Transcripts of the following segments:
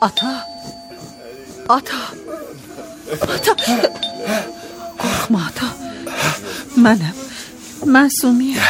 Ata. Korkma ata. Mənəm. Məsumiyəm.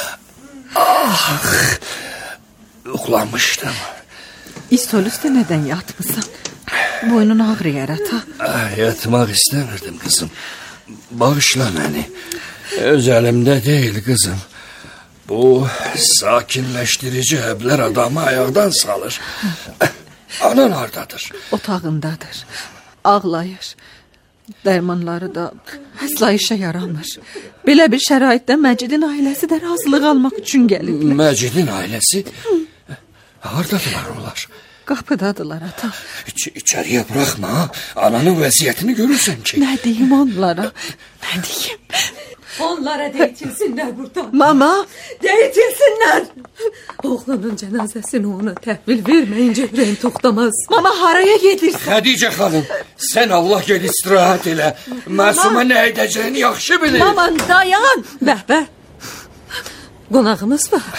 Yoxlamışdım. İstolüstə nədən yatmısan? Boynun ağrıyar ata. Yatmaq istəmirdim kızım. Bağışla məni. Öz əlimdə deyil kızım. Bu sakinləşdirici həblər adamı ayaqdan salır. Anan hardadır? Otağındadır. Ağlayır. Dərmanları da əsla işə yaramır. Belə bir şəraitdə Məcidin ailəsi də razılıq almaq üçün gəliblər. Məcidin ailəsi? Hardadılar onlar? Qapıdadılar ata. İçəriyə buraxma. Ananın vəziyyətini görürsən ki. Nə deyim onlara? Nə deyim? Onlara deyitilsinlər buradan. Mama! Deyitilsinlər. Oğlanın cənazəsini ona təhvil verməyincə ürəyim toxtamaz. Mama haraya gedirsən? Xədicə xanım, sən Allah gel istirahət elə. Məsumə nə edəcəyini yaxşı bilir. Mama dayan. Bəhbə. Qonağımız var.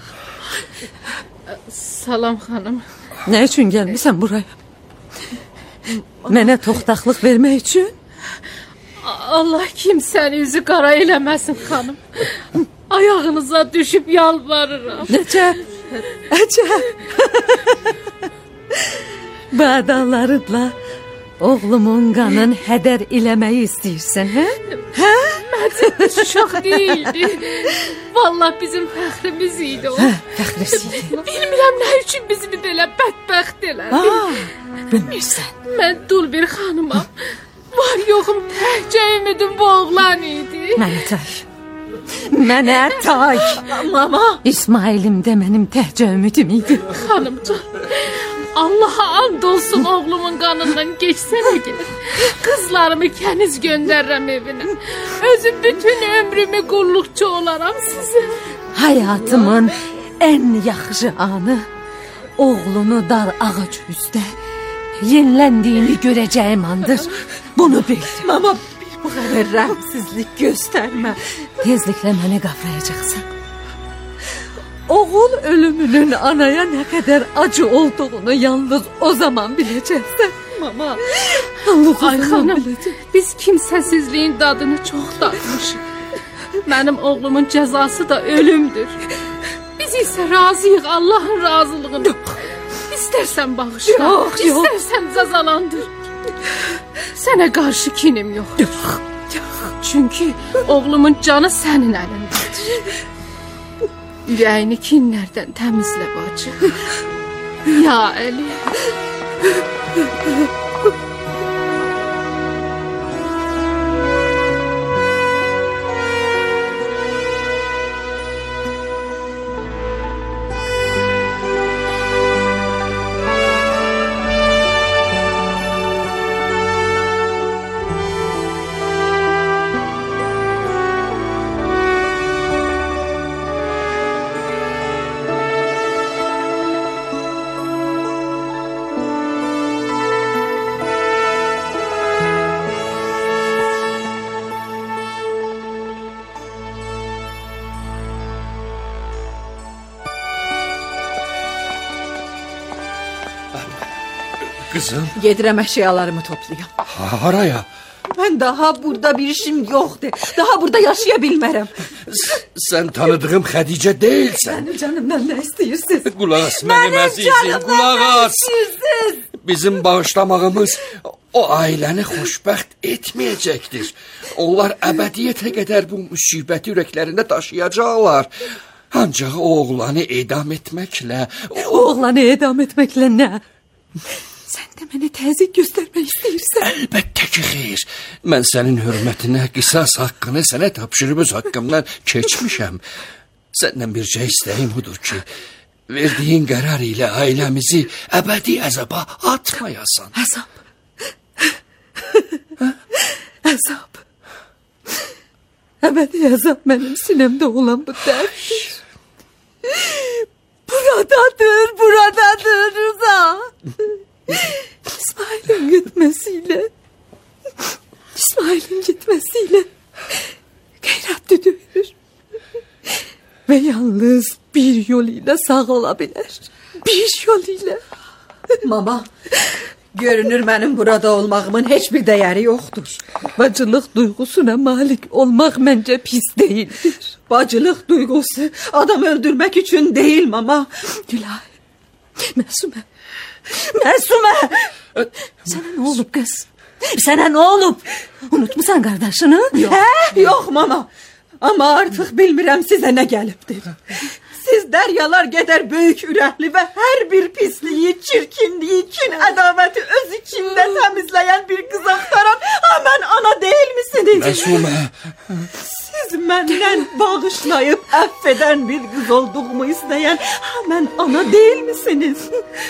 Salam xanım. Nə üçün gəlmisən buraya? Mənə toxtaqlıq vermək üçün? Allah kimsəni üzü qara eləməsin xanım. Ayağınıza düşüb yalvarıram. Necə? Bu adamlarınla oğlumun qanın hədər eləməyi istəyirsən, hə? Məcid uşaq deyildi. Vallahi bizim fəxrimiz idi o. Fəxrisi. Bilmirəm nə üçün bizi belə bədbəxt elədi. Bilmirsən. Mən dul bir xanımam. Var yoxum təhcə ümidim bu oğlan idi. Mənə tay. Mama. İsmailim də mənim təhcə ümidim idi. Xanımcan, Allaha and olsun oğlumun qanından geçsənə gəl. Qızlarımı kəniz göndərrəm evinə. Özüm bütün ömrümü qulluqçu olaram sizə. Hayatımın ən yaxşı anı oğlunu dar ağac üstə yenləndiyini görəcəyim andır. Bunu bildim. Mama bu qədər rəhmsizlik göstərmə. Tezliklə məni qavrayacaqsan. Oğul ölümünün anaya nə qədər acı olduğunu yalnız o zaman biləcəksən. Mama. Ay xanım, biz kimsəsizliyin dadını çox dadmışıq. Mənim oğlumun cəzası da ölümdür. Biz isə razıyıq Allahın razılığını. İstərsən bağışla, istərsən cəzalandır. Sənə qarşı kinim yox. Çünki oğlumun canı sənin əlindədir. Ürəyini kinlərdən təmizlə bacı. Ya Əli. Kızım. Gedirəm əşyalarımı toplayam. Haraya? Mən daha burada bir işim yoxdur. Daha burada yaşaya bilmərəm. Sən tanıdığım Xədicə deyilsən. Mənim canımdan nə istəyirsiniz? Qulaq as mənim əzizim, qulaq as. Bizim bağışlamağımız o ailəni xoşbəxt etməyəcəkdir. Onlar əbədiyyətə qədər bu müsibəti ürəklərində daşıyacaqlar. Ancaq o oğlanı edam etməklə... Oğlanı edam etməklə nə? Sən də mənə təzyiq göstərmək istəyirsən. Əlbəttə ki, xeyr. Mən sənin hörmətinə qisas haqqını sənə tapşırıb öz haqqımdan keçmişəm. Səndən bircə istəyim budur ki, verdiyin qərar ilə ailəmizi əbədi əzaba atmayasan. Əzab. Əzab. Əbədi əzab mənim sinəmdə olan bu dərddir. Buradadır Rıza. İsmail'in gitmesiyle gayret düdüğür. Ve yalnız bir yol ile sağ olabilir. Bir yol ile. Mama, görünür mənim burada olmağımın heç bir dəyəri yoxdur. Bacılık duygusuna malik olmak bence pis değildir. Bacılıq duygusu adam öldürmək üçün deyil mama. Gülahi. Məsume. Məsume. Sana ne olup kız? Sana ne olup? Unutmusan kardeşini? Yox, yox mama. Amma artıq bilmirəm sizə nə gəlibdir. Siz dəryalar qədər böyük ürəkli və hər bir pisliyi, çirkinliyi, kin ədavəti öz içində təmizləyən bir qız axtaran həmən ana deyil misiniz? Məsumə. Siz məndən bağışlayıb əff edən bir qız olduğumu istəyən həmən ana deyil misiniz?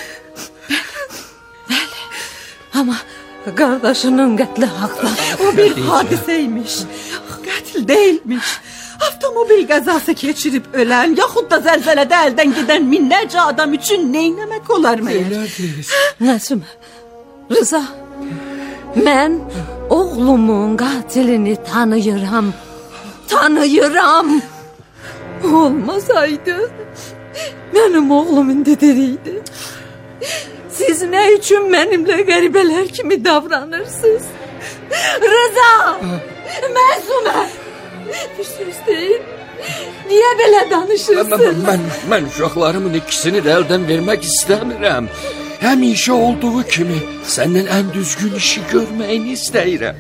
Bəli. Ama kardeşinin qətli haqda. O bir hadiseymiş. Qətl deyilmiş. Avtomobil qəzası keçirib ölən, yaxud da zəlzələdə əldən gedən minlərcə adam üçün neynəmək olar məyər? Məsumə, Rıza, mən oğlumun qatilini tanıyıram. Tanıyıram. Olmasaydı, benim oğlumun dediriydi. Siz ne için benimle garibeler kimi davranırsınız? Rıza! Məsume! Bir söz değil. Niye böyle danışırsın? Mən uşaqlarımın ikisini də əldən vermək istəmirəm. Həmişə olduğu kimi səndən ən düzgün işi görməyini istəyirəm.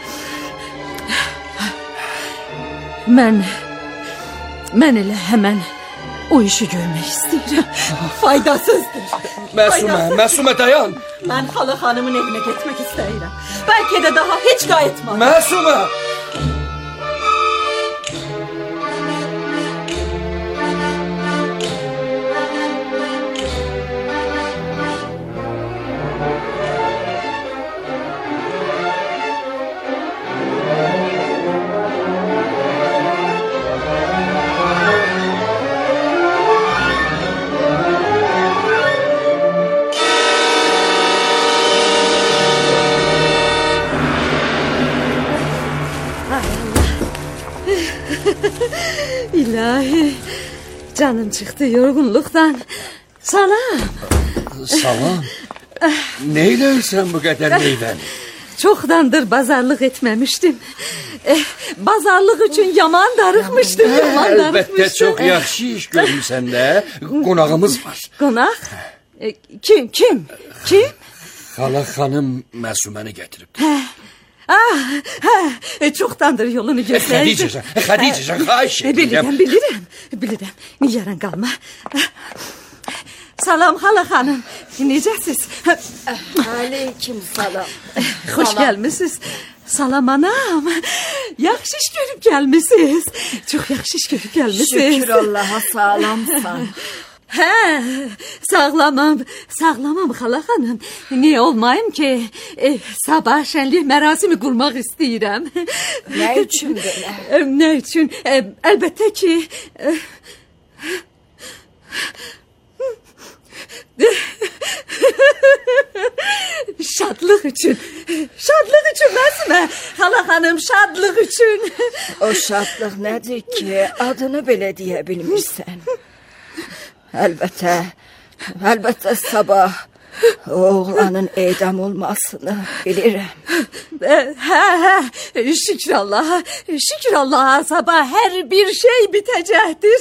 Mən elə həmən o işi görmək istəyirəm. Faydasızdır. Məsumə dayan. Mən xala xanımın evinə getmək istəyirəm. Bəlkə də daha heç qayıtmam. Məsumə! İlahi, canım çıktı yorgunluktan. Salam. Salam. Neylersən bu qədər meyvəni? Çoktandır bazarlık etmemiştim. Bazarlık için yaman darıkmıştım. Əlbəttə çox yaxşı iş görmüsən də. Qonağımız var. Qonaq? Kim? Xala xanım Məsuməni gətirib. Çoktandır yolunu gösterdi. Xədicəsən, xahiş edirəm. Bilirəm. Niyaran qalma. Salam hala xanım. Necəsiz? Aleyküm salam. Hoş gelmişsiniz. Salam anam. Yaxşı iş görüp gelmişsiniz. Çok yaxşı iş görüp gelmişsiniz. Şükür Allah'a sağlamsan. Sağlamam hala xanım. Niye olmayım ki? Sabah şenlik merasimi kurmak istəyirəm. Ne üçün belə? Ne üçün? Elbette ki... Şadlık için Məsumə. Hala xanım, şadlık için. O şadlıq nədir ki, adını belə deyə bilmirsən? Əlbəttə sabah oğlanın edam olmasını bilirəm. Şükür Allah'a sabah her bir şey bitəcəkdir.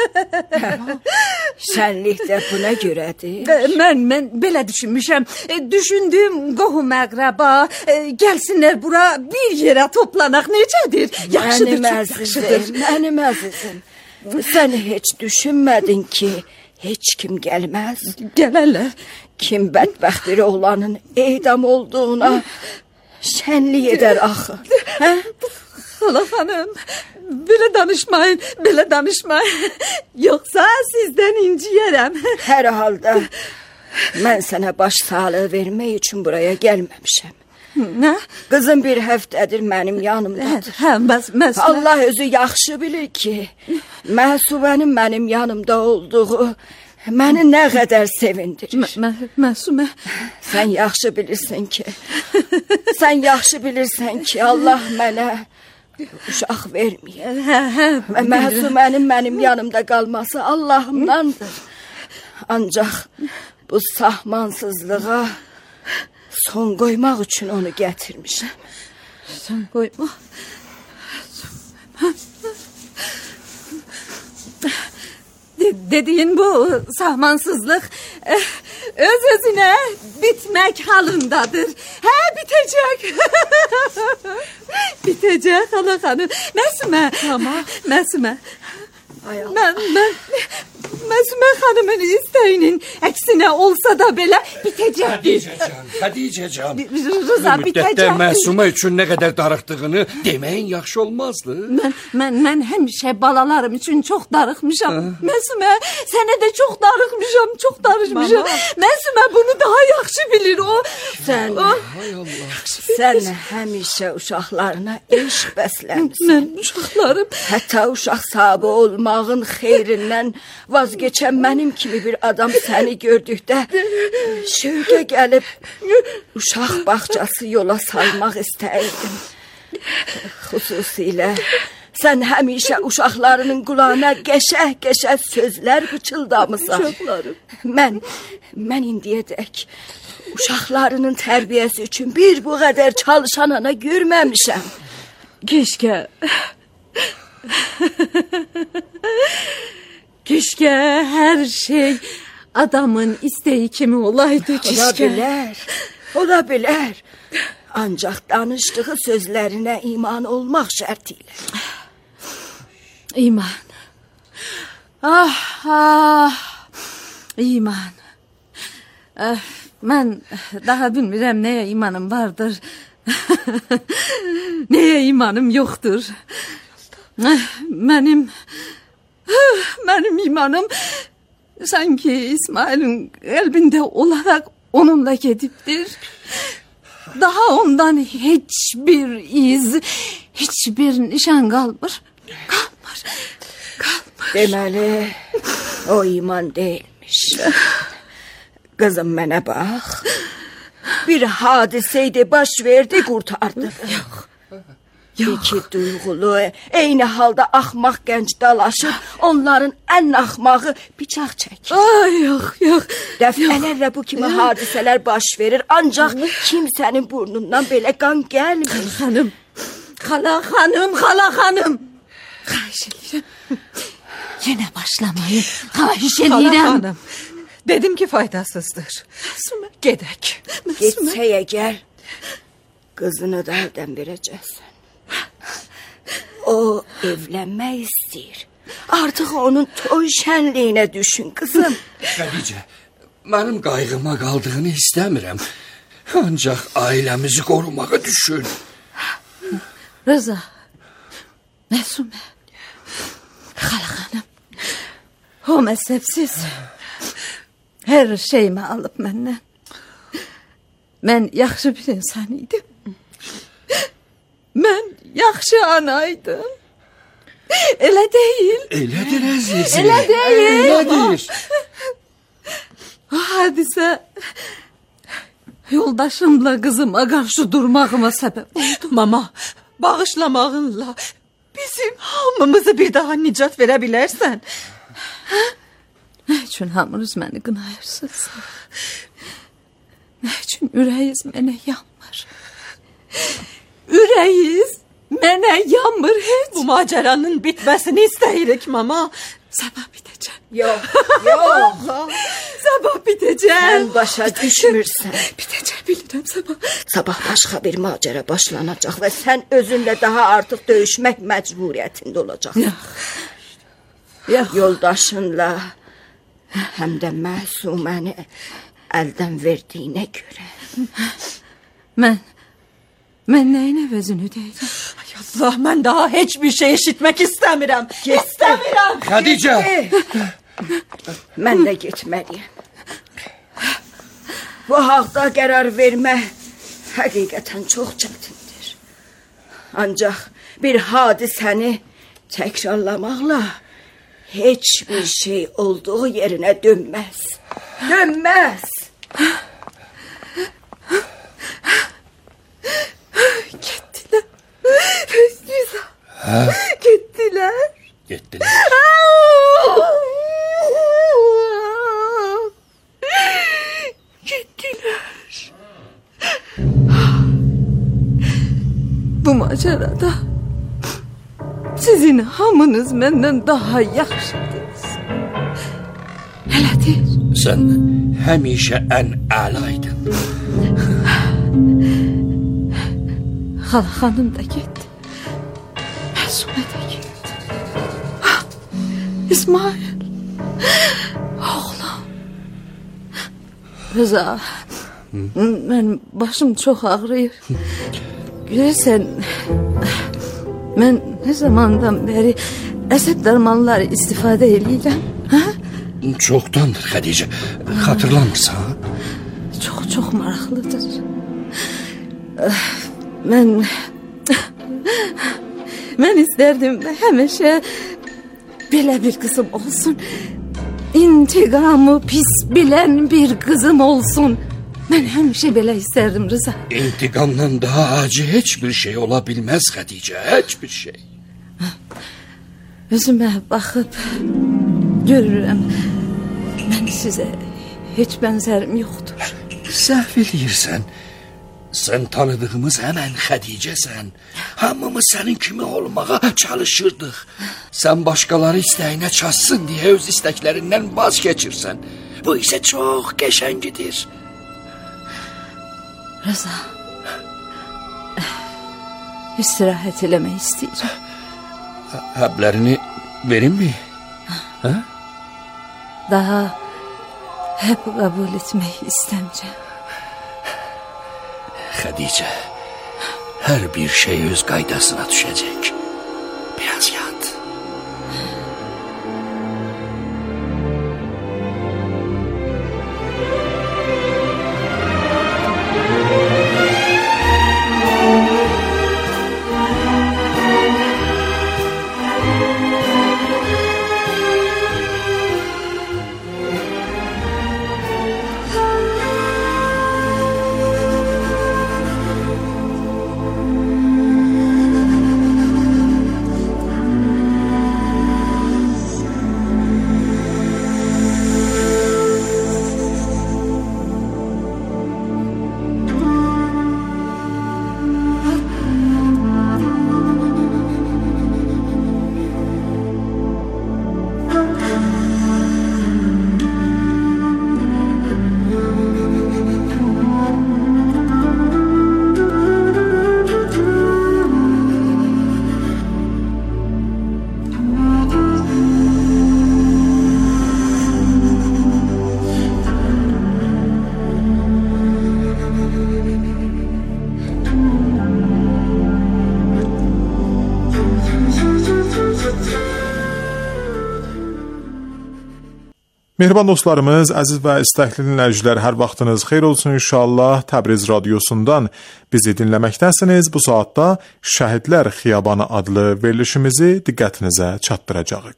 Şənlikdə buna görədir. Mən belə düşünmüşəm. Düşündüyüm qohum əqrəba gəlsinlər bura bir yerə toplanaq. Necədir? Yaxşıdır, çox yaxşıdır. Mənim əzizim. Sən heç düşünmədin ki, heç kim gəlməz. Gələrlər. Kim bədbəxt bir oğlanın edam olduğuna şənlik edər axı. Hala xanım, belə danışmayın. Yoxsa sizdən inciyərəm. Hər halda mən sənə baş sağlığı vermək üçün buraya gəlməmişəm. Nə? Qızım bir həftədir mənim yanımdadır. Məsumə. Allah özü yaxşı bilir ki, Məsumənin mənim yanımda olduğu məni nə qədər sevindirir. Məsumə. Sən yaxşı bilirsən ki, Allah mənə uşaq verməyib. Məsumənin mənim yanımda qalması Allahımdandır. Ancaq bu sahmansızlığa son qoymaq üçün onu gətirmişəm. Son qoyma. Dediğin bu sahmansızlık öz-özüne bitmek halındadır. Bitecek. Bitecek hala hanım. Məsumə. Tamam. Məsumə. Məsumə xanımın istəyinin əksinə olsa da belə bitəcək. Xədicəcan. Rıza Bu müddətdə bitəcək. Məsumə üçün nə qədər darıxdığını deməyin yaxşı olmazdı. Mən həmişə balalarım üçün çox darıxmışam. Məsumə, sənə də çox darıxmışam, çox darıxmışam. Məsumə bunu daha yaxşı bilir o. Sən həmişə uşaqlarına eşq bəsləmisən. Mən uşaqlarım. Hətta uşaq sahibi olmağın xeyrindən vazgeçən mənim kimi bir adam səni gördükdə şövqə gəlib uşaq bağçası yola salmaq istəyirdim. Xüsusilə sən həmişə uşaqlarının qulağına qəşəh-qəşəh sözlər pıçıldamısan. Mən indiyədək uşaqlarının tərbiyəsi üçün bir bu qədər çalışan ana görməmişəm. Keşke her şey adamın isteği kimi olaydı. Ola bilər. Ancaq danışdığı sözlərinə iman olmaq şərtilə. İman. İman. Mən daha bilmirəm nəyə imanım vardır. Nəyə imanım yoxdur. Mənim imanım sanki İsmail'in qəlbində olaraq onunla gedibdir. Daha ondan hiçbir iz, hiçbir nişan qalmır. Deməli, o iman deyilmiş. Kızım mənə bax. Bir hadiseydi baş verdi qurtardı. İki duyğulu, eyni halda axmaq gənc dalaşıb, onların ən axmağı bıçaq çəkir. Yox. Dəfələrlə bu kimi hadisələr baş verir, ancaq kimsənin burnundan belə qan gəlmir. Xala xanım. Xahiş edirəm. Yenə başlamayın. Xahiş edirəm. Dedim ki faydasızdır. Gedək. Getsək əgər, qızını da əldən verəcəksən. O evlənmək istəyir. Artıq onun toy şənliyinə düşün, qızım. Xədicə, mənim qayğıma qaldığını istəmirəm. Ancaq ailəmizi qorumağa düşün. Rıza, Məsumə, xala xanım, o məzəbsiz hər şeyimi alıb məndən. Mən yaxşı bir insan idim. Mən yaxşı anaydım. Elə deyil. Elədir əzizim. Elə deyil. Elədir. O hadisə yoldaşımla qızıma qarşı durmağıma səbəb oldu. Mama, bağışlamağınla bizim hamımızı bir daha nicat verə bilərsən. Nə üçün hamınız məni qınayırsınız? Nə üçün ürəyiz mənə yanmır? Ürəyiz mənə yanmır heç. Bu macəranın bitməsini istəyirik mama. Sabah bitəcək. Yox. Sabah bitəcək. Sən başa düşmürsən. Bitəcək, bilirəm sabah. Sabah başqa bir macəra başlanacaq və sən özünlə daha artıq döyüşmək məcburiyyətində olacaqsan. Yox. Yoldaşınla həm də Məsuməni əldən verdiyinə görə. Mən nəyinə özünü deydim? Ay Allah, mən daha heç bir şey eşitmək istəmirəm. İstəmirəm. Xədicə. Mən də getməliyəm. Bu haqda qərar vermək həqiqətən çox çətindir. Ancaq bir hadisəni təkrarlamaqla heç bir şey olduğu yerinə dönməz. Getdilər. Rıza. Getdilər. Mənzərədə sizin hamınız məndən daha yaxşıdınız. Elədir. Sən həmişə ən əlaydın. Xala xanım da getdi. Məsumə də getdi. İsmail. Oğlum. Rıza. Mən başım çox ağrıyır. Görürsən, mən ne zamandan beri əsəb dərmanları istifadə eləyirəm. Çoxdandır Xədicə. Xatırlamırsan? Çox maraqlıdır. Mən istərdim həmişə belə bir qızım olsun. İntiqamı pis bilən bir qızım olsun. Mən həmişə belə istərdim Rıza. İntiqamdan daha acı heç bir şey ola bilməz Xədicə, heç bir şey. Özümə baxıb görürəm, mən sizə heç bənzərim yoxdur. Səhv eləyirsən. Sən tanıdığımız həmən Xədicəsən. Hamımız sənin kimi olmağa çalışırdıq. Sən başqaları istəyinə çatsın deyə öz istəklərindən vaz keçirsən. Bu isə çox qəşəngidir. Rıza, istirahət eləmək istəyirəm. Həblərini verim mi? Hə? Daha həb qəbul etmək istəmcəm. Xədicə, hər bir şey öz qaydasına düşəcək. Biraz yat. Mehriban dostlarımız, əziz və istəkli dinləyicilər, hər vaxtınız xeyir olsun inşallah. Təbriz radiosundan bizi dinləməkdəsiniz. Bu saatda Şəhidlər Xiyabanı adlı verilişimizi diqqətinizə çatdıracağıq.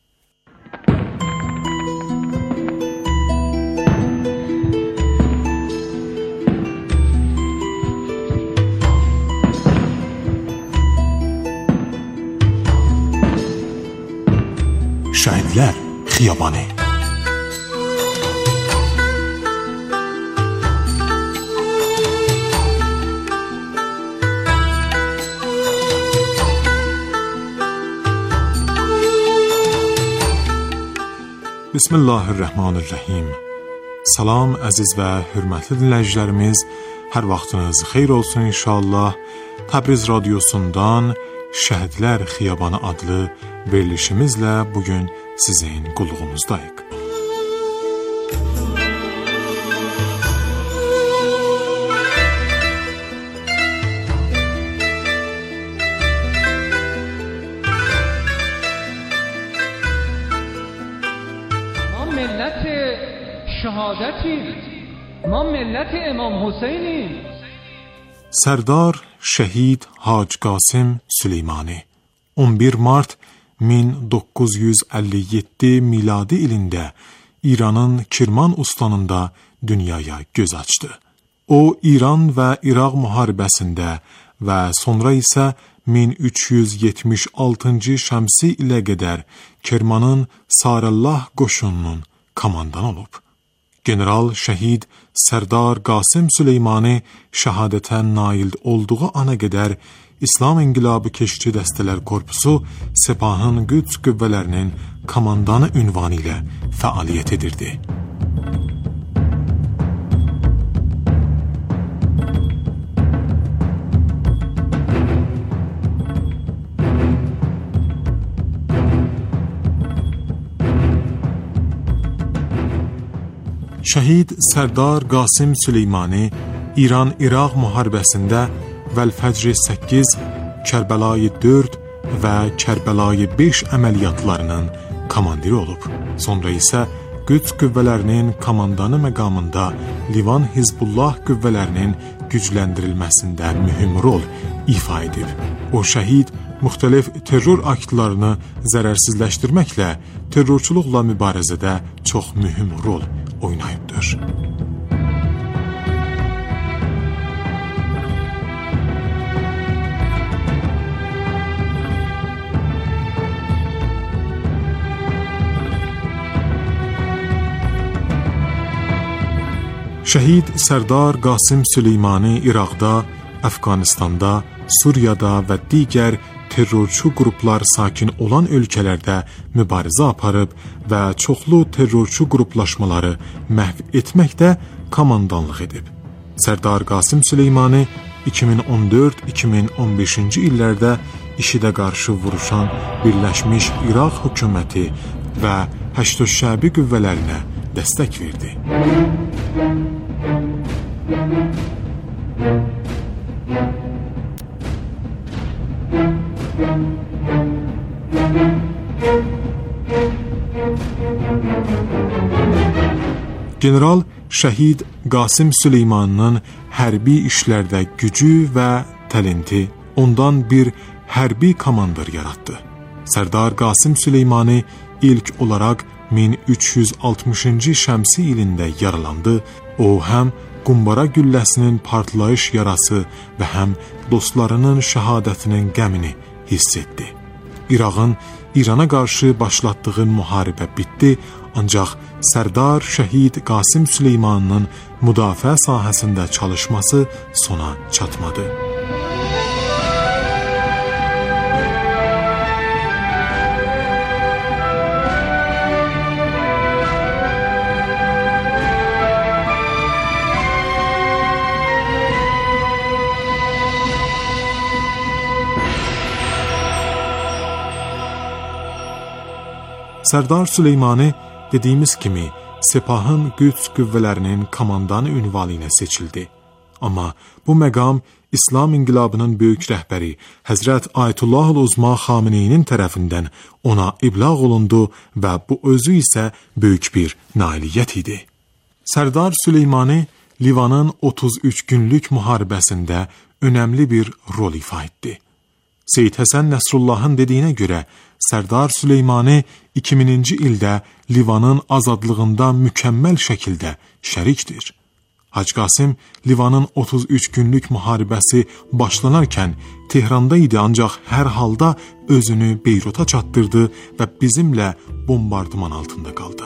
Şəhidlər Xiyabanı. Bismillahirrahmanirrahim. Salam əziz və hörmətli dinləyicilərimiz, hər vaxtınız xeyir olsun inşallah. Təbriz radiosundan Şəhidlər Xiyabanı adlı verilişimizlə bugün sizin qulluğumuzdayıq. ما ملت امام حسینیم. Sərdar Şəhid Hacı Qasım Süleymani 11 mart 1957 miladi ilində İranın Kirman ustanında dünyaya göz açdı. O, İran və İraq müharibəsində və sonra isə 1376-cı şəmsi ilə qədər Kirmanın Sarallah qoşununun komandanı olub. General Şəhid Sərdar Qasım Süleymani şəhadətə nail olduğu ana qədər İslam İnqilabı Keşikçi Dəstələr Korpusu Sepahın Qüds qüvvələrinin komandanı ünvanı ilə fəaliyyət edirdi. Şəhid Sərdar Qasim Süleymani İran-İraq müharibəsində Vəl-Fəcr 8, Kərbəlayı 4 və Kərbəlayı 5 əməliyyatlarının komandiri olub. Sonra isə Qüds qüvvələrinin komandanı məqamında Livan Hizbullah qüvvələrinin gücləndirilməsində mühüm rol ifa edib. O şəhid müxtəlif terror aktlarını zərərsizləşdirməklə terrorçuluqla mübarizədə çox mühüm rol oynayıbdır. Şəhid Sərdar Qasim Süleymani İraqda, Əfqanistanda, Suriyada və digər terrorçu qruplar sakin olan ölkələrdə mübarizə aparıb və çoxlu terrorçu qruplaşmaları məhv etməkdə komandanlıq edib. Sərdar Qasim Süleymani 2014-2015-ci illərdə IŞİD-ə qarşı vuruşan Birləşmiş İraq hökuməti və Həşd-ü-Şəbi qüvvələrinə dəstək verdi. General şəhid Qasim Süleymaninin hərbi işlərdə gücü və talenti ondan bir hərbi komandir yaratdı. Sərdar Qasim Süleymani ilk olaraq 1360-cı şəmsi ilində yaralandı. O həm qumbara gülləsinin partlayış yarası və həm dostlarının şəhadətinin qəmini hiss etdi. İraqın İrana qarşı başlatdığı müharibə bitdi, ancaq Sərdar şəhid Qasim Süleymaninin müdafiə sahəsində çalışması sona çatmadı. Sərdar Süleymani dediyimiz kimi Sepahın Qüds qüvvələrinin komandanı ünvanı ilə seçildi. Amma bu məqam İslam İnqilabının böyük rəhbəri Həzrət Ayətullahul Uzma Xameneyinin tərəfindən ona iblağ olundu və bu özü isə böyük bir nailiyyət idi. Sərdar Süleymani Livanın 33 günlük müharibəsində önəmli bir rol ifa etdi. Seyyid Həsən Nəsrullahın dediyinə görə Sərdar Süleymani 2000-ci ildə Livanın azadlığında mükəmməl şəkildə şərikdir. Hacı Qasim Livanın 33 günlük müharibəsi başlanarkən Tehranda idi, ancaq hər halda özünü Beyruta çatdırdı və bizimlə bombardıman altında qaldı.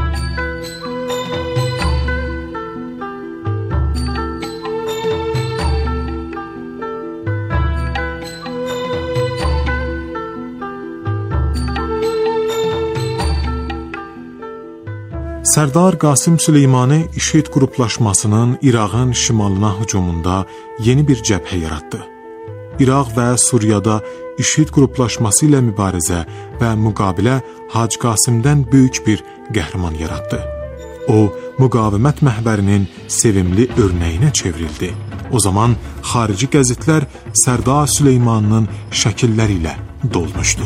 Sərdar Qasim Süleymani IŞİD qruplaşmasının İraqın şimalına hücumunda yeni bir cəbhə yaratdı. İraq və Suriyada IŞİD qruplaşması ilə mübarizə və müqabilə Hacı Qasimdən böyük bir qəhrəman yaratdı. O, müqavimət məhvərinin sevimli örnəyinə çevrildi. O zaman xarici qəzetlər Sərdar Süleymaninin şəkilləri ilə dolmuşdu.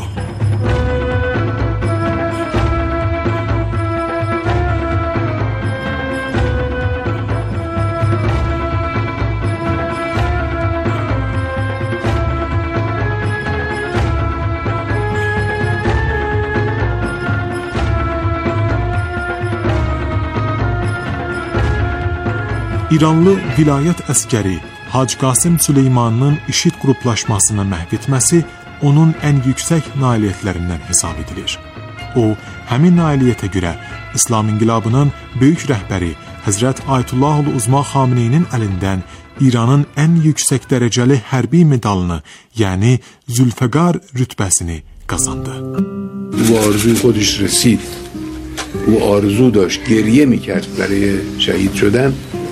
İranlı vilayət əskəri Hacı Qasim Süleymaninin IŞİD qruplaşmasını məhv etməsi onun ən yüksək nailiyyətlərindən hesab edilir. O, həmin nailiyyətə görə İslam inqilabının böyük rəhbəri Həzrət Ayətullahul Uzma Xameneinin əlindən İranın ən yüksək dərəcəli hərbi medalını, yəni Zülfəqar rütbəsini kazandı. Bu arzuی خودش رسید. او آرزو داشت، گریه میکرد برای شهید شدن،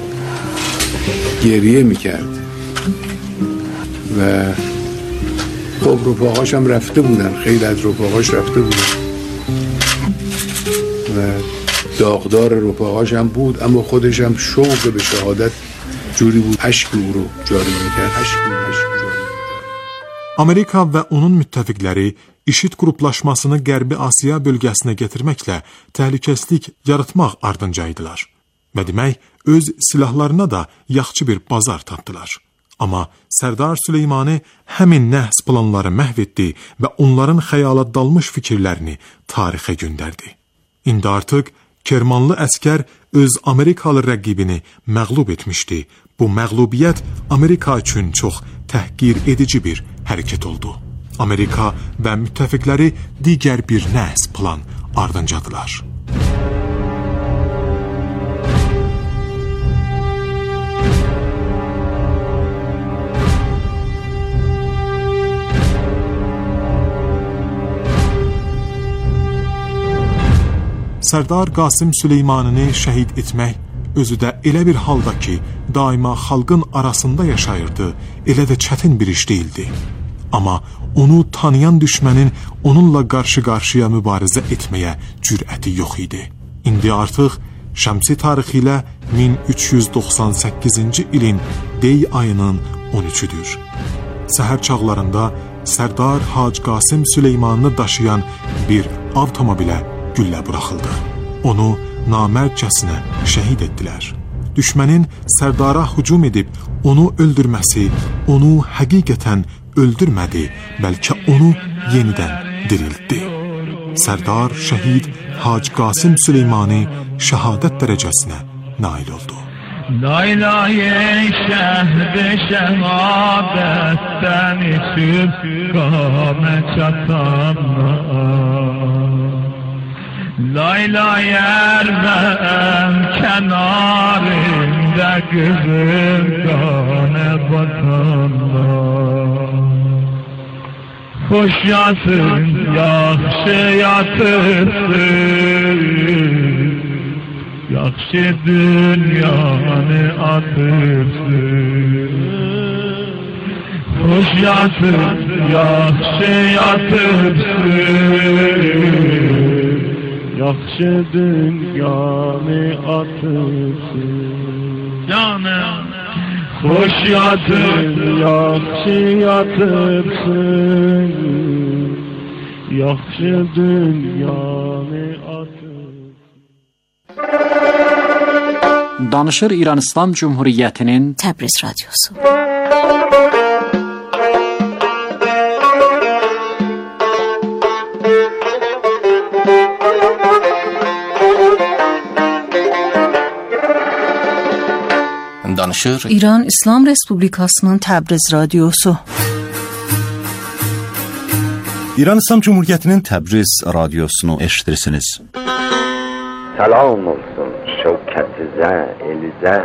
گریه میکرد و خب رفاقاش هم رفته بودن، خیلی از رفاقاش رفته بودن و داغدار رفاقاش هم بود، اما خودش هم شوق به شهادت جوری بود، اشک او رو جاری میکرد. Amerika və onun müttəfiqləri IŞİD qruplaşmasını Qərbi Asiya bölgəsinə gətirməklə təhlükəsizlik yaratmaq ardınca idilər və demək, öz silahlarına da yaxşı bir bazar tapdılar. Amma Sərdar Süleymani həmin nəhs planları məhv etdi və onların xəyala dalmış fikirlərini tarixə göndərdi. İndi artıq Kermanlı əskər öz Amerikalı rəqibini məğlub etmişdi. Bu məğlubiyyət Amerika üçün çox təhqir edici bir hərəkət oldu. Amerika və müttəfiqləri digər bir nəhs plan ardıncadılar. Sərdar Qasım Süleymanini şəhid etmək özü də elə bir halda ki, daima xalqın arasında yaşayırdı, elə də çətin bir iş değildi. Amma onu tanıyan düşmənin onunla qarşı-qarşıya mübarizə etməyə cürəti yox idi. İndi artıq şəmsi tarixi ilə 1398-ci ilin Dey ayının 13-üdür. Səhər çağlarında Sərdar Hacı Qasım Süleymanını daşıyan bir avtomobilə güllə buraxıldı. Onu namərcəsinə şəhid etdilər. Düşmənin Sərdara hücum edib onu öldürməsi onu həqiqətən öldürmədi, bəlkə onu yenidən diriltdi. Sərdar şəhid Hacı Qasım Süleymani şəhadət dərəcəsinə nail oldu. Laylay şəhd şəhadətdən içib qamə çatanlar Laylay ərvəm kənarında qızım qanə batanlar Xoş yatın, yaxşı yatırsın Yaxşı dünyanı atırsın Xoş yatın, yaxşı yatırsın Yaxşı dünyanı atırsın Canım Xoş yatın, yaxşı yatırsın Yaxşı dünyanı atırsın Danışır İran İslam Cumhuriyyətinin Təbriz Radyosu. Danışır İran İslam Respublikasının Təbriz Radyosu. İran İslam Cumhuriyyətinin Təbriz Radiosunu eşitirsiniz. Salam olsun şevketizə, elizə.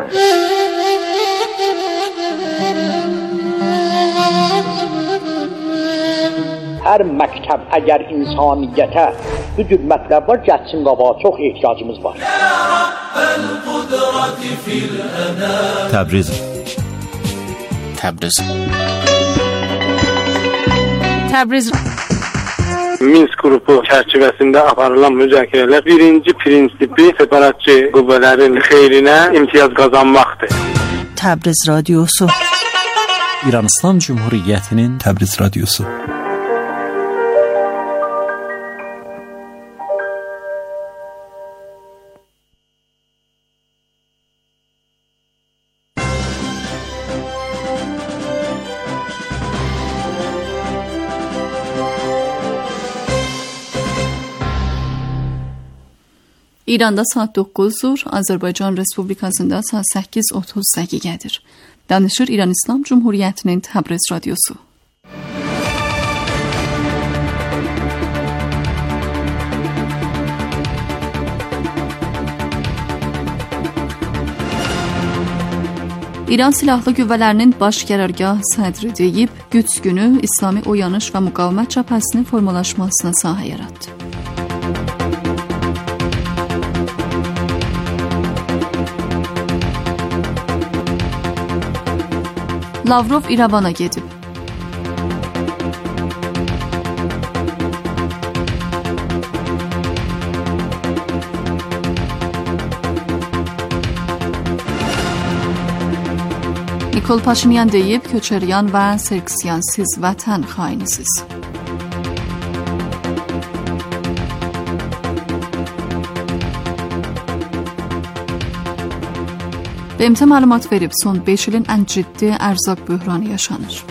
Hər məktəb əgər insaniyyətə bu cür mətləb var, gəlsin qabağa, çox ehtiyacımız var. Təbriz Təbriz Təbriz Minsk qrupu çərçivəsində aparılan müzakirələr birinci prinsipi separatçı qüvvələrin xeyrinə imtiyaz qazanmaqdır. Təbriz Radyosu. İran İslam Cumhuriyyətinin Təbriz Radyosu. İranda saat 9'dur, Azərbaycan Respublikasında saat 8:30 dəqiqədir. Danışır İran İslam Cumhuriyyətinin Təbriz Radyosu. İran Silahlı Qüvvələrinin baş qərargah sədri deyib, Qüds günü İslami oyanış və müqavimət cəbhəsinin formalaşmasına sahə yaratdı. Lavrov İrəvana gedib. Nikol Paşinyan deyib, Köçəryan və Serksyan siz vətən xainisiz. BMT məlumat verib, son 5 ilin ən ciddi ərzaq böhranı yaşanır.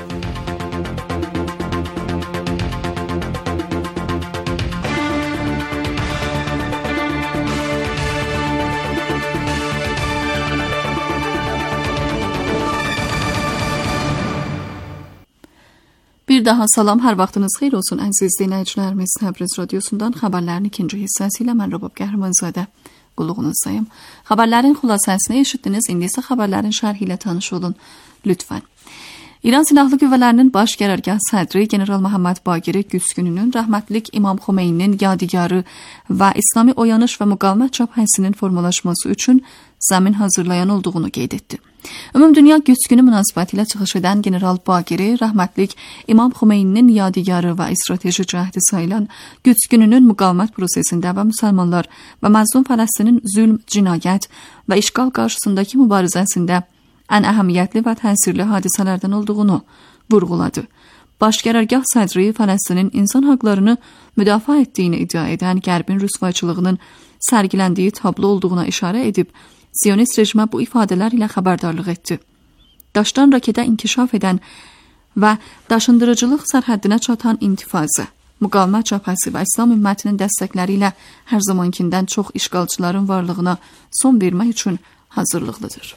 Bir daha salam, hər vaxtınız xeyir olsun əziz dinləyicilərimiz. Təbriz radiosundan xəbərlərin ikinci hissəsi ilə mən Rəbab Qəhrəmanzadə qulluğunuzdayım. Xəbərlərin xülasəsini eşitdiniz, indi isə xəbərlərin şərhi ilə tanış olun lütfən. İran Silahlı Qüvvələrinin baş qərargah sədri General Məhəmməd Baqiri Qüds gününün rəhmətlik İmam Xomeyninin yadigarı və İslami oyanış və müqavimət cəbhəsinin formalaşması üçün zəmin hazırlayan olduğunu qeyd etdi. Ümumdünya Qüds günü münasibətilə çıxış edən General Baqiri rəhmətlik İmam Xomeyninin yadigarı və strateji cəhdi sayılan Qüds gününün müqavimət prosesində və müsəlmanlar və məzlum Fələstinin zülm, cinayət və işğal qarşısındakı mübarizəsində ən əhəmiyyətli və təsirli hadisələrdən olduğunu vurğuladı. Baş qərargah sədri Fələstinin insan haqlarını müdafiə etdiyini iddia edən Qərbin rüsvayçılığının sərgiləndiyi tablo olduğuna işarə edib, Zionist rejimə bu ifadələr ilə xəbərdarlıq etdi. Daşdan raketə inkişaf edən və daşındırıcılıq sərhəddinə çatan intifazə, müqavimət cəbhəsi və İslam ümmətinin dəstəkləri ilə hər zamankindən çox işğalçıların varlığına son vermək üçün hazırlıqlıdır.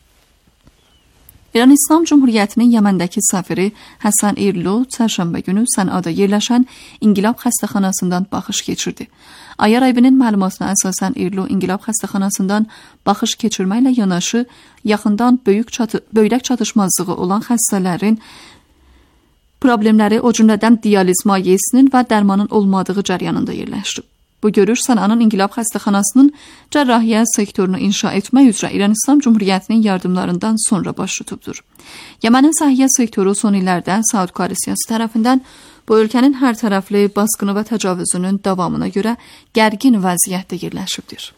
İran İslam Cumhuriyyətinin Yəməndəki səfiri Həsən İrlu çərşənbə günü Sənada yerləşən İnqilab xəstəxanasından baxış keçirdi. Ayar Aybinin məlumatına əsasən İrlu İnqilab xəstəxanasından baxış keçirməklə yanaşı yaxından böyrək çatışmazlığı olan xəstələrin problemləri, o cümlədən dializ mayeəsinin və dərmanın olmadığı cəryanında yerləşdi. Bu görüş Sənanın İnqilab xəstəxanasının cərrahiyyə sektorunu inşa etmək üzrə İran İslam Cumhuriyyətinin yardımlarından sonra baş tutubdur. Yəmənin səhiyyə sektoru son illərdə Saud koalisiyası tərəfindən bu ölkənin hər tərəfli baskını və təcavüzünün davamına görə gərgin vəziyyətdə yerləşibdir.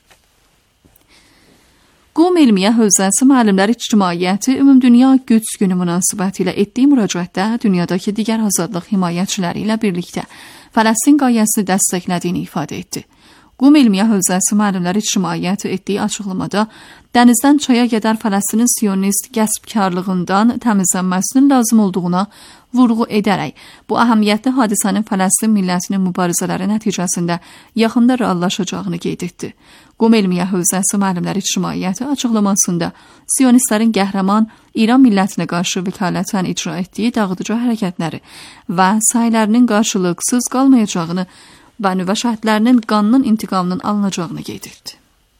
Qum Elmiyyə Hövzəsi Müəllimlər İctimaiyyəti Ümumdünya Qüds günü münasibətilə etdiyi müraciətdə dünyadakı digər azadlıq himayəçiləri ilə birlikdə Fələstin qayəsini dəstəklədiyini ifadə etdi. Qum Elmiyyə Hövzəsi Müəllimlər İctimaiyyəti etdiyi açıqlamada dənizdən çaya qədər Fələstinin siyonist qəsbkarlığından təmizlənməsinin lazım olduğuna vurğu edərək, bu əhəmiyyətli hadisənin Fələstin millətinin mübarizələri nəticəsində yaxında reallaşacağını qeyd etdi. Qum Elmiyyə Hövzəsi Müəllimlər İctimaiyyəti açıqlamasında siyonistlərin qəhrəman İran millətinə qarşı vəkalətən icra etdiyi dağıdıcı hərəkətləri və səylərinin qarşılıqsız qalmayacağını və nüvə şəhidlərinin qanının intiqamının alınacağını qeyd etdi.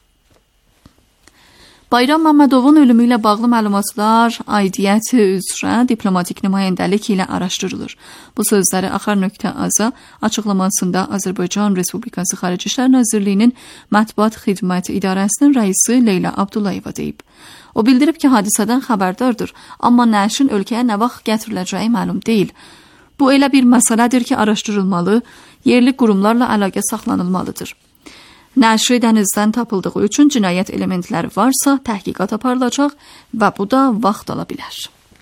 Bayram Məmmədovun ölümü ilə bağlı məlumatlar aidiyyəti üzrə diplomatik nümayəndəlik ilə araşdırılır. Bu sözləri Axar.az açıqlamasında Azərbaycan Respublikası Xarici İşlər Nazirliyinin Mətbuat Xidmət İdarəsinin rəisi Leyla Abdullayeva deyib. O bildirib ki, hadisədən xəbərdardır, amma nəşrin ölkəyə nə vaxt gətiriləcəyi məlum deyil. Bu elə bir məsələdir ki, araşdırılmalı, yerli qurumlarla əlaqə saxlanılmalıdır. Nəşri dənizdən tapıldığı üçün cinayət elementləri varsa təhqiqat aparılacaq və bu da vaxt ala bilər.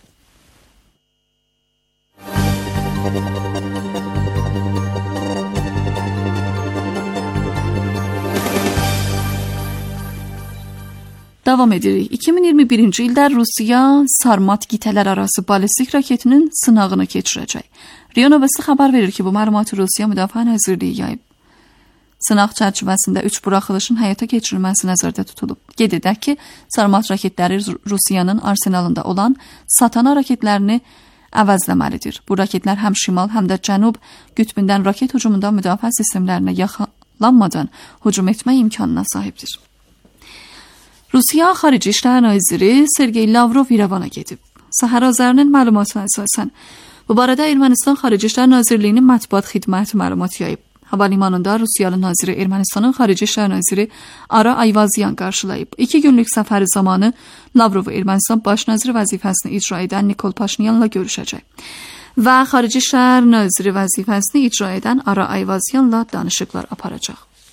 Davam edirik. 2021-ci ildə Rusiya Sarmat qitələr arası ballistik raketinin sınağını keçirəcək. Rio Novosti xəbər verir ki, bu məlumatı Rusiya Müdafiə Nazirliyi yayıb. Sınaq çərçivəsində 3 buraxılışın həyata keçirilməsi nəzərdə tutulub. Qeyd edək ki, Sarmat raketləri Rusiyanın arsenalında olan Satana raketlərini əvəzləməlidir. Bu raketlər həm şimal, həm də cənub qütbündən raket hücumundan müdafiə sistemlərinə yaxalanmadan hücum etmək imkanına sahibdir. Rusiya Xarici İşlər Naziri Sergey Lavrov İrəvana gedib. Səhər Azərinin məlumatına əsasən bu barədə Ermənistan Xarici İşlər Nazirliyinin mətbuat xidməti məlumat yayıb. Hava limanında Rusiyalı naziri Ermənistanın Xarici İşlər Naziri Ara Ayvazyan qarşılayıb. 2 günlük səfəri zamanı Lavrovu Ermənistan baş naziri vəzifəsini icra edən Nikol Paşinyanla görüşəcək və Xarici İşlər Naziri vəzifəsini icra edən Ara Ayvazyanla danışıqlar aparacaq.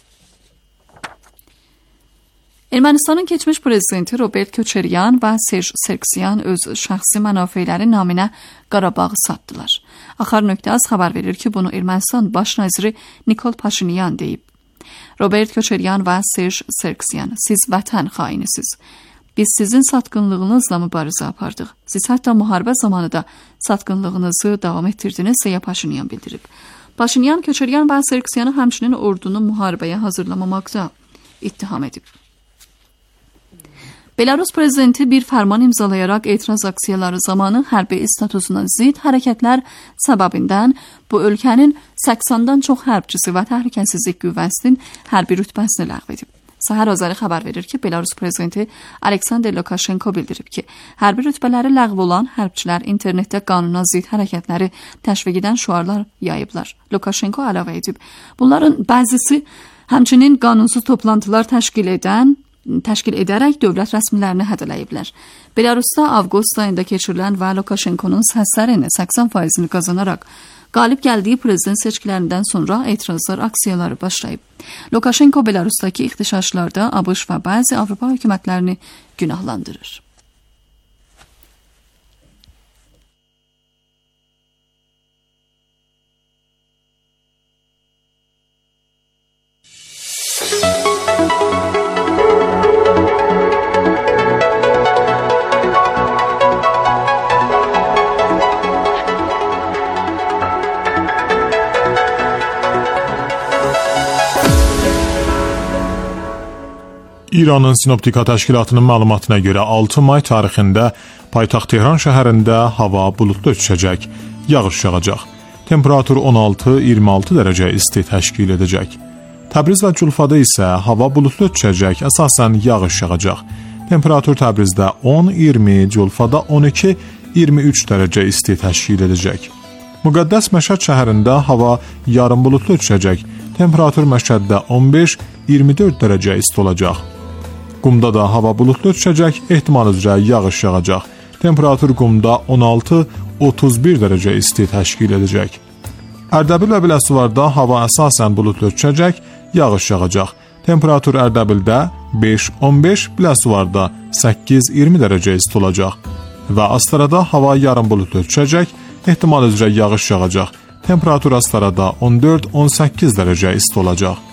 Ermənistanın keçmiş prezidenti Robert Köçeryan və Serj Serksyan öz şəxsi mənafeləri naminə Qarabağı satdılar. Axar.az xəbər verir ki, bunu Ermənistan baş naziri Nikol Paşinyan deyib. Robert Köçeryan və Serj Serksyan, siz vətən xainisiz. Biz sizin satqınlığınızla mübarizə apardıq. Siz hətta müharibə zamanı da satqınlığınızı davam etdirdiniz, deyə Paşinyan bildirib. Paşinyan Köçeryan və Serksyanı həmçinin ordunu müharibəyə hazırlamamaqda ittiham edib. Belarus prezidenti bir fərman imzalayaraq etiraz aksiyaları zamanı hərbi statusuna zid hərəkətlər səbəbindən bu ölkənin 80-dan çox hərbçisi və təhlükəsizlik qüvvəsinin hərbi rütbəsini ləğv edib. Səhər Azəri xəbər verir ki, Belarus prezidenti Aleksandr Lukashenko bildirib ki, hərbi rütbələri ləğv olan hərbçilər internetdə qanuna zid hərəkətləri təşviq edən şüarlar yayıblar. Lukashenko əlavə edib, bunların bəzisi həmçinin qanunsuz toplantılar təşkil edərək dövlət rəsmilərini hədələyiblər. Belarusda avqust ayında keçirilən və Lukashenkonun səslərinin 80%-ni qazanaraq qalib gəldiyi prezident seçkilərindən sonra etirazlar aksiyaları başlayıb. Lukashenko Belarusdakı ixtişaşlarda ABŞ və bəzi Avropa hökumətlərini günahlandırır. İranın Sinoptika Təşkilatının məlumatına görə 6 may tarixində paytaxt Tehran şəhərində hava buludlu düşəcək, yağış yağacaq. Temperatur 16-26 dərəcə isti təşkil edəcək. Təbriz və Culfada isə hava buludlu düşəcək, əsasən yağış yağacaq. Temperatur Təbrizdə 10-20, Culfada 12-23 dərəcə isti təşkil edəcək. Müqəddəs Məşəd şəhərində hava yarım buludlu düşəcək. Temperatur Məşəddə 15-24 dərəcə isti olacaq. Qumda da hava buludlu düşəcək, ehtimal üzrə yağış yağacaq. Temperatur Qumda 16-31 dərəcə isti təşkil edəcək. Ərdəbil və Biləsuvarda hava əsasən buludlu düşəcək, yağış yağacaq. Temperatur Ərdəbildə 5-15, Biləsuvarda 8-20 dərəcə isti olacaq. Və Astarada hava yarım buludlu düşəcək, ehtimal üzrə yağış yağacaq. Temperatur Astarada 14-18 dərəcə isti olacaq.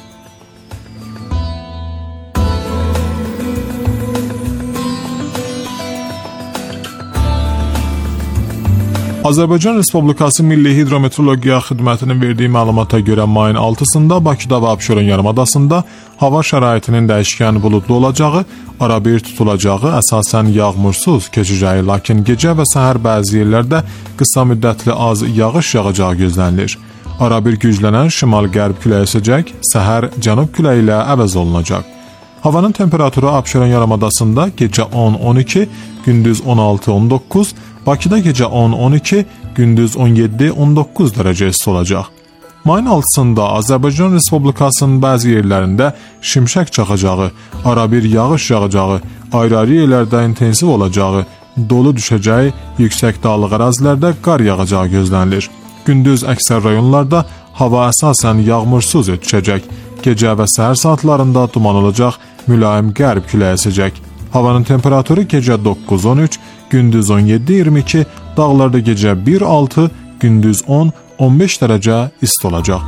Azərbaycan Respublikası Milli Hidrometeorologiya Xidmətinin verdiyi məlumata görə mayın 6-sında Bakıda və Abşeron yarımadasında hava şəraitinin dəyişkən buludlu olacağı, arabir tutulacağı, əsasən yağmursuz keçəcəyi, lakin gecə və səhər bəzi yerlərdə qısa müddətli az yağış yağacağı gözlənilir. Arabir güclənən şimal-qərb küləyi əsəcək, səhər cənub küləyi ilə əvəz olunacaq. Havanın temperaturu Abşeron yarımadasında gecə 10-12, gündüz 16-19, Bakıda gecə 10-12, gündüz 17-19 dərəcə isti olacaq. Mayın 6-sında Azərbaycan Respublikasının bəzi yerlərində şimşək çaxacağı, arabir yağış yağacağı, ayrı-ayrı yerlərdə intensiv olacağı, dolu düşəcəyi, yüksək dağlıq ərazilərdə qar yağacağı gözlənilir. Gündüz əksər rayonlarda hava əsasən yağmursuz düşəcək. Gecə və səhər saatlarında duman olacaq, mülayim qərb küləyi əsəcək. Havanın temperaturu gecə 9-13, gündüz 17-22, dağlarda gecə 1-6, gündüz 10-15 dərəcə isti olacaq.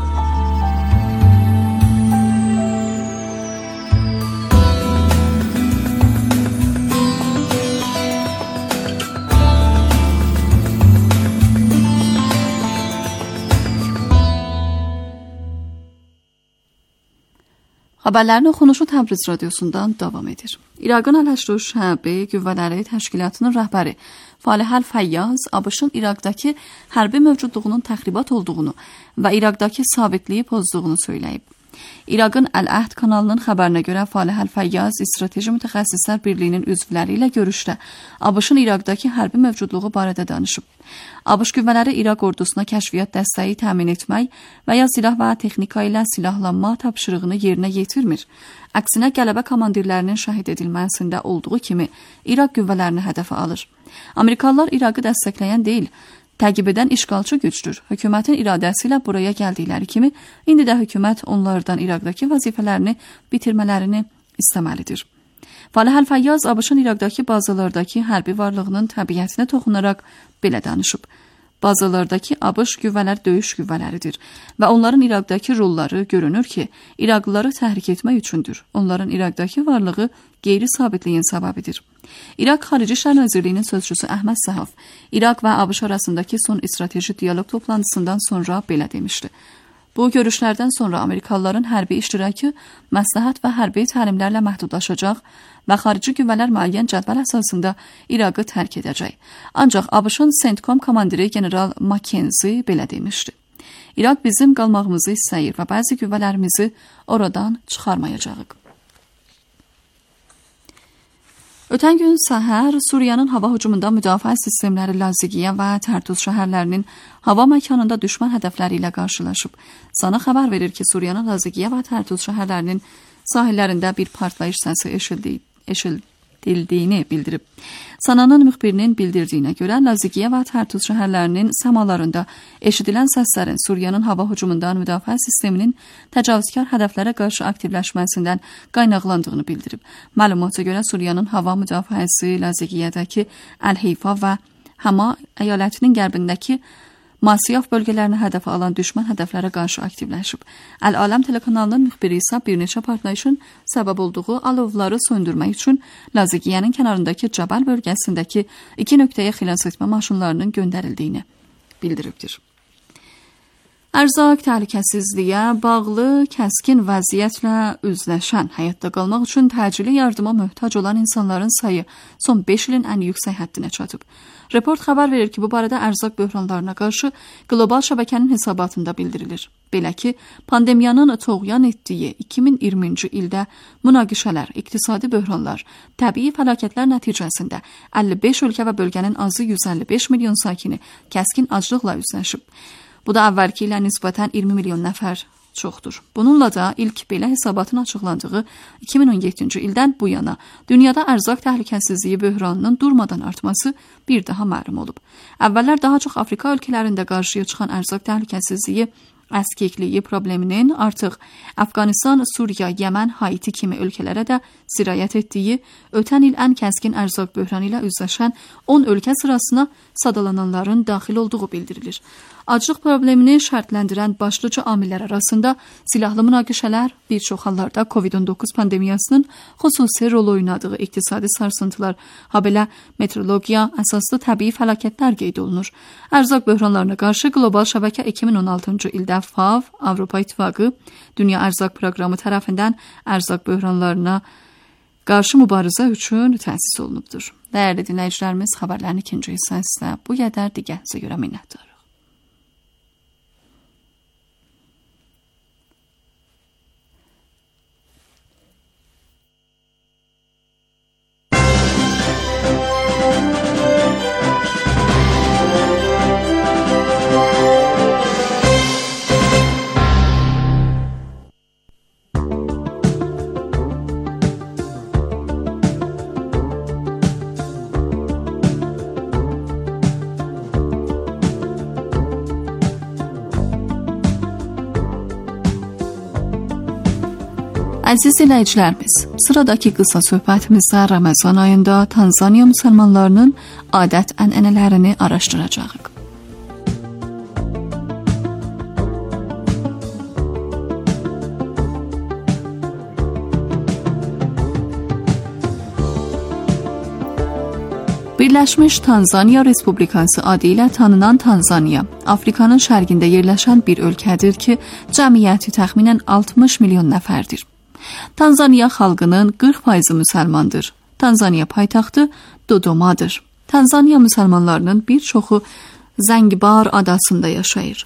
Xəbərlərin oxunuşu Təbriz radiosundan davam edir. İraqın Əl-Həşr Şəbi Qüvvələri Təşkilatının rəhbəri Falih Əl-Fəyyaz ABŞ-ın İraqdakı hərbi mövcudluğunun təxribat olduğunu və İraqdakı sabitliyi pozduğunu söyləyib. İraqın Əl-Əhd kanalının xəbərinə görə Falih Əl-Fəyyaz Strateji Mütəxəssislər Birliyinin üzvləri ilə görüşdə ABŞ-ın İraqdakı hərbi mövcudluğu barədə danışıb. ABŞ qüvvələri İraq ordusuna kəşfiyyat dəstəyi təmin etmək və ya silah və texnika ilə silahlanma tapşırığını yerinə yetirmir. Əksinə qələbə komandirlərinin şəhid edilməsində olduğu kimi İraq qüvvələrini hədəfə alır. Amerikalılar İraqı dəstəkləyən deyil, təqib edən işğalçı gücdür. Hökumətin iradəsi ilə buraya gəldikləri kimi, indi də hökumət onlardan İraqdakı vəzifələrini bitirmələrini istəməlidir. Falih Əl-Fəyyaz ABŞ-ın İraqdakı bazalardakı hərbi varlığının təbiətinə toxunaraq belə danışıb. Bazalardakı ABŞ qüvvələr döyüş qüvvələridir və onların İraqdakı rolları görünür ki, İraqlıları təhrik etmək üçündür. Onların İraqdakı varlığı qeyri-sabitliyin səbəbidir. İraq Xarici İşlər Nazirliyinin sözçüsü Əhməd Səhaf, İraq və ABŞ arasındakı son strateji diyaloq toplantısından sonra belə demişdi. Bu görüşlərdən sonra Amerikalıların hərbi iştirakı məsləhət və hərbi təlimlərlə məhdudlaşacaq və xarici qüvvələr müəyyən cədvəl əsasında İraqı tərk edəcək. Ancaq ABŞ-ın CENTCOM komandiri General Mackenzie belə demişdi. İraq bizim qalmağımızı istəyir və bəzi qüvvələrimizi oradan çıxarmayacağıq. Ötən gün səhər Suriyanın hava hücumundan müdafiə sistemləri Laziqiyə və Tərtuz şəhərlərinin hava məkanında düşmən hədəfləri ilə qarşılaşıb. Sana xəbər verir ki, Suriyanın Laziqiyə və Tərtuz şəhərlərinin sahillərində bir partlayış səsi eşidildiyini bildirib. Sananın müxbirinin bildirdiyinə görə Laziqiyə və Tərtuz şəhərlərinin səmalarında eşidilən səslərin Suriyanın hava hücumundan müdafiə sisteminin təcavüzkar hədəflərə qarşı aktivləşməsindən qaynaqlandığını bildirib. Məlumata görə Suriyanın hava müdafiəsi Laziqiyədəki Əl-Heyfa və Həma əyalətinin qərbindəki Masiyaf bölgələrini hədəfə alan düşmən hədəflərə qarşı aktivləşib. Əl-Aləm telekanalının müxbiri isə bir neçə partlayışın səbəb olduğu alovları söndürmək üçün Laziqiyənin kənarındakı Cəbəl bölgəsindəki 2 nöqtəyə xilas etmə maşınlarının göndərildiyini bildiribdir. Ərzaq təhlükəsizliyə bağlı kəskin vəziyyətlə üzləşən, həyatda qalmaq üçün təcili yardıma möhtac olan insanların sayı son 5 ilin ən yüksək həddinə çatıb. Report xəbər verir ki, bu barədə ərzaq böhranlarına qarşı qlobal şəbəkənin hesabatında bildirilir. Belə ki, pandemiyanın toğyan etdiyi 2020-ci ildə münaqişələr, iqtisadi böhranlar, təbii fəlakətlər nəticəsində 55 ölkə və bölgənin azı 155 milyon sakini kəskin aclıqla üzləşib. Bu da əvvəlki ilə nisbətən 20 milyon nəfər çoxdur. Bununla da ilk belə hesabatın açıqlandığı 2017-ci ildən bu yana dünyada ərzaq təhlükəsizliyi böhranının durmadan artması bir daha məlum olub. Əvvəllər daha çox Afrika ölkələrində qarşıya çıxan ərzaq təhlükəsizliyi əskikliyi probleminin artıq Əfqanistan, Suriya, Yəmən, Haiti kimi ölkələrə də sirayət etdiyi, ötən il ən kəskin ərzaq böhranı ilə üzləşən 10 ölkə sırasına sadalananların daxil olduğu bildirilir. Aclıq problemini şərtləndirən başlıca amillər arasında silahlı münaqişələr, bir çox hallarda COVID-19 pandemiyasının xüsusi rol oynadığı iqtisadi sarsıntılar, habelə meteorologiya, əsaslı təbii fəlakətlər qeyd olunur. Ərzaq böhranlarına qarşı qlobal şəbəkə 2016-cı ildə FAO, Avropa İttifaqı, Dünya Ərzaq Proqramı tərəfindən ərzaq böhranlarına qarşı mübarizə üçün təsis olunubdur. Dəyərli dinləyicilərimiz, xəbərlərin ikinci hissəsində bu qədər, digərinizə görə minnətdarıq. Əziz dinləyicilərimiz, sıradakı qısa söhbətimizdə Ramazan ayında Tanzaniya müsəlmanlarının adət-ənənələrini araşdıracağıq. Birləşmiş Tanzaniya Respublikası adı ilə tanınan Tanzaniya, Afrikanın şərqində yerləşən bir ölkədir ki, cəmiyyəti təxminən 60 milyon nəfərdir. Tanzaniya xalqının 40% müsəlmandır. Tanzaniya paytaxtı Dodomadır. Tanzaniya müsəlmanlarının bir çoxu Zəngibar adasında yaşayır.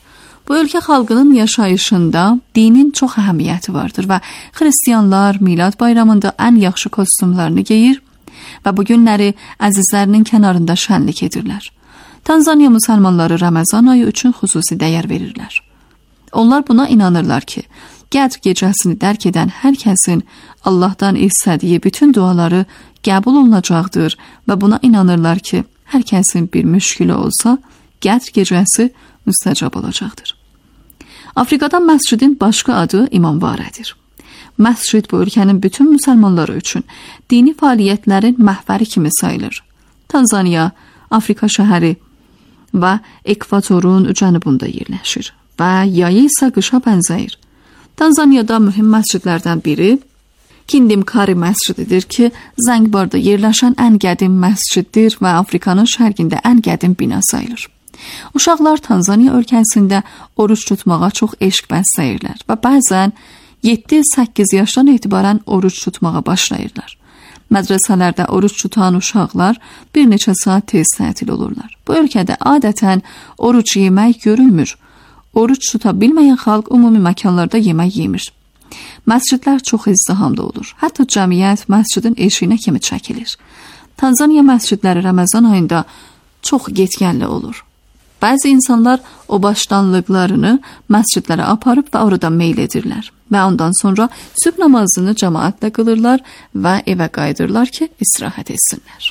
Bu ölkə xalqının yaşayışında dinin çox əhəmiyyəti vardır və xristianlar Milad bayramında ən yaxşı kostyumlarını geyir və bu günləri əzizlərinin kənarında şənlik edirlər. Tanzaniya müsəlmanları Ramazan ayı üçün xüsusi dəyər verirlər. Onlar buna inanırlar ki, Qədr gecəsini dərk edən hər kəsin Allahdan istədiyi bütün duaları qəbul olunacaqdır və buna inanırlar ki, hər kəsin bir müşkülü olsa, Qədr gecəsi müstəcab olacaqdır. Afrikada məscidin başqa adı İmambarədir. Məscid bu ölkənin bütün müsəlmanları üçün dini fəaliyyətlərin məhvəri kimi sayılır. Tanzaniya, Afrika şəhəri və ekvatorun cənubunda yerləşir və yayı isə qışa bənzəyir. Tanzaniyada mühüm məscidlərdən biri Kindimkari məscididir ki, Zəngbarda yerləşən ən qədim məsciddir və Afrikanın şərqində ən qədim bina sayılır. Uşaqlar Tanzaniya ölkəsində oruç tutmağa çox eşq bəsləyirlər və bəzən 7-8 yaşdan etibarən oruç tutmağa başlayırlar. Mədrəsələrdə oruç tutan uşaqlar bir neçə saat tez tətil olurlar. Bu ölkədə adətən oruç yemək görülmür. Oruç tuta bilməyən xalq ümumi məkanlarda yemək yemir. Məscidlər çox izdihamda olur. Hətta cəmiyyət məscidin eşiyinə kimi çəkilir. Tanzaniya məscidləri Ramazan ayında çox getgənli olur. Bəzi insanlar o başdanlıqlarını məscidlərə aparıb və orada meyl edirlər və ondan sonra sübh namazını cəmaətlə qılırlar və evə qayıdırlar ki, istirahət etsinlər.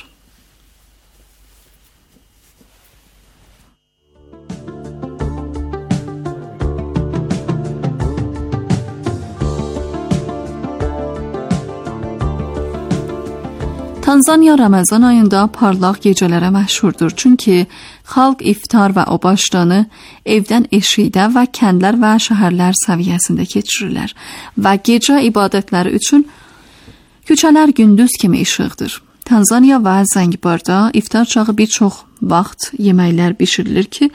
Tanzaniya Ramazan ayında parlaq gecələrə məşhurdur. Çünki xalq iftar və o başdanı evdən eşikdə və kəndlər və şəhərlər səviyyəsində keçirirlər və gecə ibadətləri üçün küçələr gündüz kimi işıqdır. Tanzaniya və Zəngbarda iftar çağı bir çox vaxt yeməklər bişirilir ki,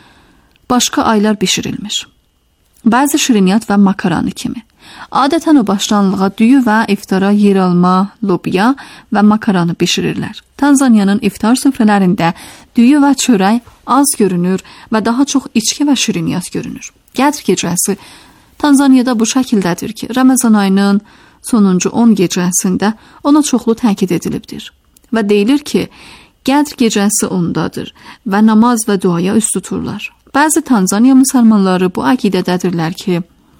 başqa aylar bişirilmiş. Bəzi şirniyyat və makaranı kimi. Adətən o başlanlığa düyü və iftara yeralma, lobya və makaranı bişirirlər. Tanzaniyanın iftar süfrələrində düyü və çörək az görünür və daha çox içki və şirniyyat görünür. Qədr gecəsi Tanzaniyada bu şəkildədir ki, Ramazan ayının sonuncu 10 gecəsində ona çoxlu təkid edilibdir. Və deyilir ki, Qədr gecəsi ondadır və namaz və duaya üst tuturlar. Bəzi Tanzaniya müsəlmanları bu əqidədədirlər ki,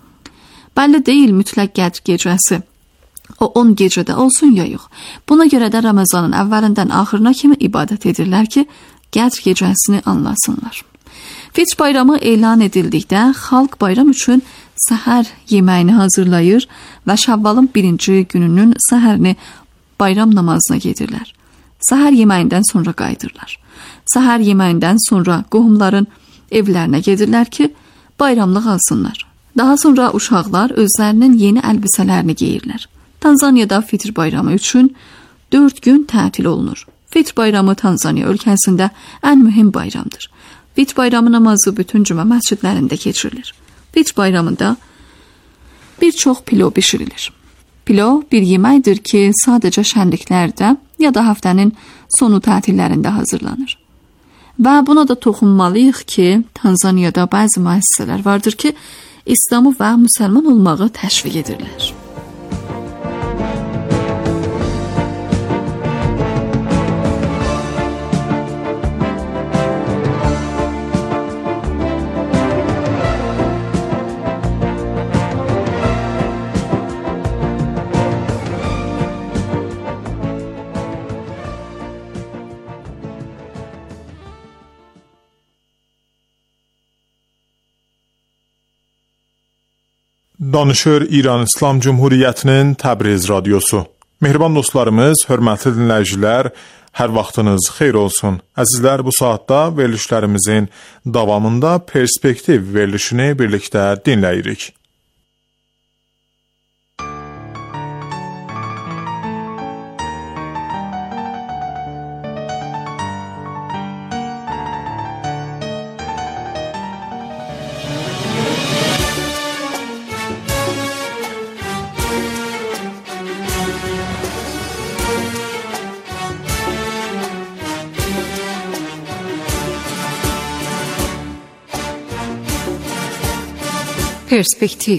bəlli deyil mütləq Qədr gecəsi o 10 gecədə olsun ya yox. Buna görə də Ramazanın əvvəlindən axırına kimi ibadət edirlər ki, Qədr gecəsini anlasınlar. Fitr bayramı elan edildikdə xalq bayram üçün səhər yeməyini hazırlayır və Şəvvalın 1-ci gününün səhərini bayram namazına gedirlər. Səhər yeməyindən sonra qayıdırlar. Səhər yeməyindən sonra qohumların evlərinə gedirlər ki, bayramlıq alsınlar. Daha sonra uşaqlar özlərinin yeni əlbisələrini geyirlər. Tanzaniyada Fitr bayramı üçün 4 gün tətil olunur. Fitr bayramı Tanzaniya ölkəsində ən mühüm bayramdır. Fitr bayramı namazı bütün cümə məscidlərində keçirilir. Fitr bayramında bir çox pilo bişirilir. Pilo bir yeməkdir ki, sadəcə şənliklərdə ya da həftənin sonu tətillərində hazırlanır. Və buna da toxunmalıyıq ki, Tanzaniyada bəzi müəssisələr vardır ki, İslamı və müsəlman olmağı təşviq edirlər. Danışır İran İslam Cumhuriyyətinin Təbriz radiosu. Mehriban dostlarımız, hörmətli dinləyicilər, hər vaxtınız xeyir olsun. Əzizlər, bu saatda verilişlərimizin davamında perspektiv verilişini birlikdə dinləyirik. پرسپکتیو.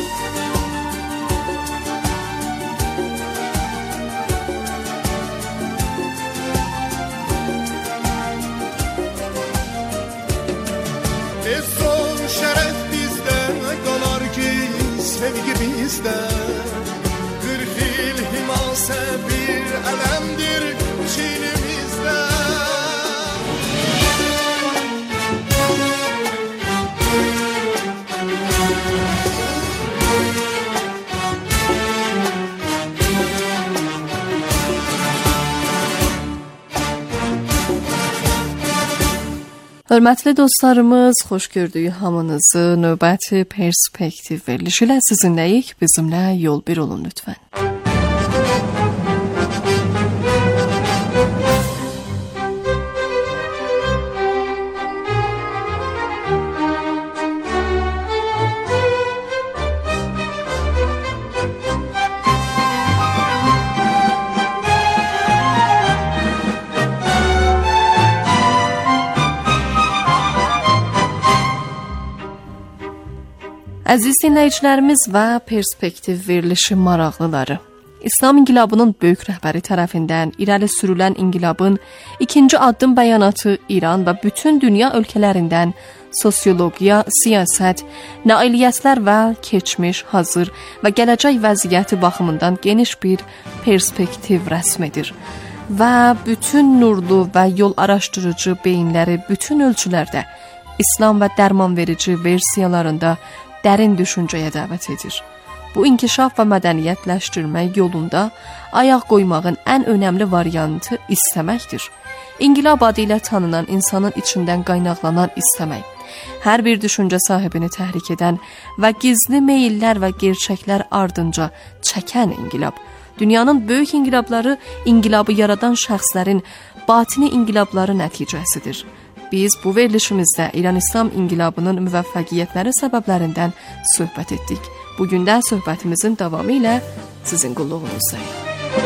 Hörmətli dostlarımız, xoş gördük hamınızı. Növbəti perspektiv verilişi ilə sizinləyik. Bizimlə yol bir olun lütfən. Əziz dinləyicilərimiz və perspektiv verilişi maraqlıları. İslam inqilabının böyük rəhbəri tərəfindən irəli sürülən inqilabın ikinci addım bəyanatı İran və bütün dünya ölkələrindən sosiologiya, siyasət, nailiyyətlər və keçmiş, hazır və gələcək vəziyyəti baxımından geniş bir perspektiv rəsm edir. Və bütün nurlu və yol araşdırıcı beyinləri bütün ölçülərdə İslam və dərman verici versiyalarında dərin düşüncəyə dəvət edir. Bu inkişaf və mədəniyyətləşdirmək yolunda ayaq qoymağın ən önəmli variantı istəməkdir. İnqilab adı ilə tanınan insanın içindən qaynaqlanan istəmək, hər bir düşüncə sahibini təhrik edən və gizli meyillər və gerçəklər ardınca çəkən inqilab. Dünyanın böyük inqilabları inqilabı yaradan şəxslərin batini inqilabları nəticəsidir. Biz bu verilişimizdə İran İslam inqilabının müvəffəqiyyətləri səbəblərindən söhbət etdik. Bugün də söhbətimizin davamı ilə sizin qulluğunuzdayım.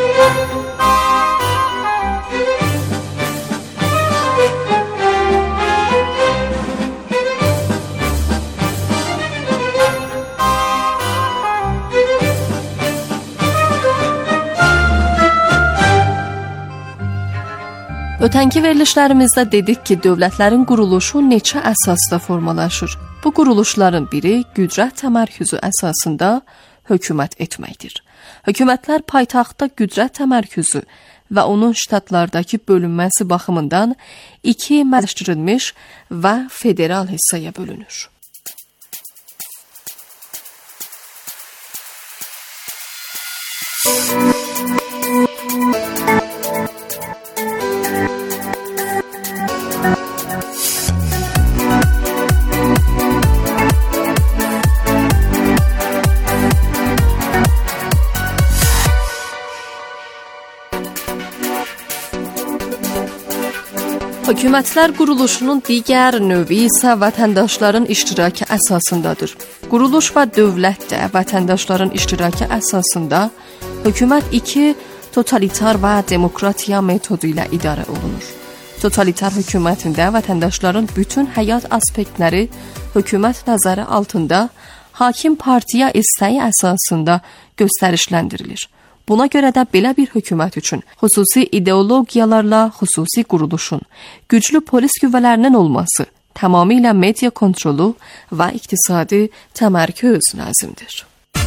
Ötənki verilişlərimizdə dedik ki, dövlətlərin quruluşu neçə əsasda formalaşır. Bu quruluşların biri qüdrət təmərküzü əsasında hökumət etməkdir. Hökumətlər paytaxtda qüdrət təmərküzü və onun ştatlardakı bölünməsi baxımından iki mərkəzləşdirilmiş və federal hissəyə bölünür. Hökumətlər quruluşunun digər növü isə vətəndaşların iştirakı əsasındadır. Quruluş və dövlət də vətəndaşların iştirakı əsasında hökumət iki totalitar və demokratiya metodu ilə idarə olunur. Totalitar hökumətində vətəndaşların bütün həyat aspektləri hökumət nəzəri altında hakim partiya istəyi əsasında göstərişləndirilir. Buna görə də belə bir hökumət üçün xüsusi ideologiyalarla xüsusi quruluşun, güclü polis qüvvələrinin olması, tamamilə media kontrolu və iqtisadi təmərküz lazımdır.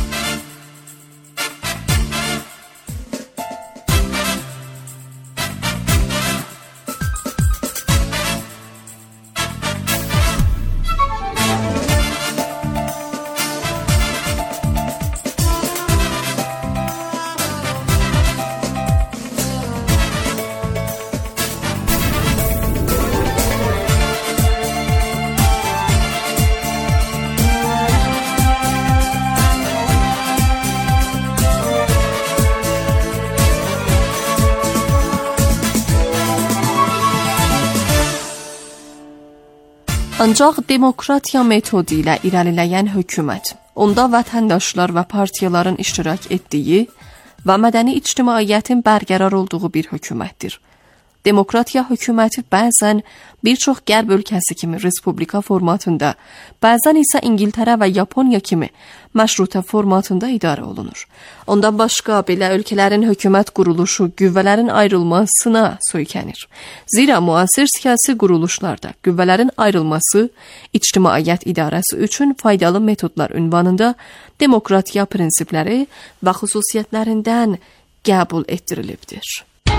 Ancaq demokratiya metodu ilə irəliləyən hökumət, onda vətəndaşlar və partiyaların iştirak etdiyi və mədəni ictimaiyyətin bərqərar olduğu bir hökumətdir. Demokratiya hökuməti bəzən bir çox qərb ölkəsi kimi respublika formatında, bəzən isə İngiltərə və Yaponiya kimi məşrutə formatında idarə olunur. Ondan başqa belə ölkələrin hökumət quruluşu qüvvələrin ayrılmasına söykənir. Zira müasir siyasi quruluşlarda qüvvələrin ayrılması ictimaiyyət idarəsi üçün faydalı metodlar ünvanında demokratiya prinsipləri və xüsusiyyətlərindən qəbul etdirilibdir.